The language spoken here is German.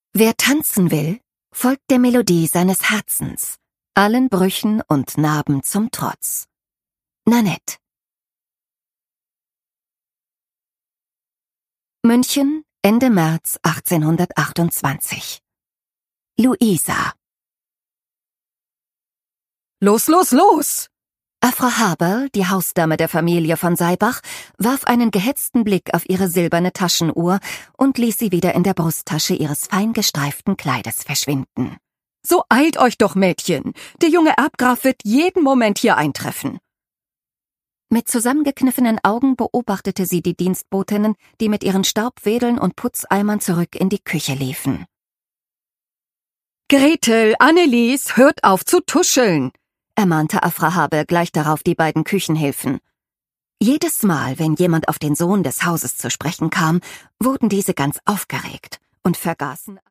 Wer tanzen will, folgt der Melodie seines Herzens, allen Brüchen und Narben zum Trotz. Nanette. München, Ende März 1828. Luisa. Los, los, los! Afra Haber, die Hausdame der Familie von Seibach, warf einen gehetzten Blick auf ihre silberne Taschenuhr und ließ sie wieder in der Brusttasche ihres fein gestreiften Kleides verschwinden. So eilt euch doch, Mädchen! Der junge Erbgraf wird jeden Moment hier eintreffen. Mit zusammengekniffenen Augen beobachtete sie die Dienstbotinnen, die mit ihren Staubwedeln und Putzeimern zurück in die Küche liefen. »Gretel, Annelies, hört auf zu tuscheln«, ermahnte Afra Haber gleich darauf die beiden Küchenhilfen. Jedes Mal, wenn jemand auf den Sohn des Hauses zu sprechen kam, wurden diese ganz aufgeregt und vergaßen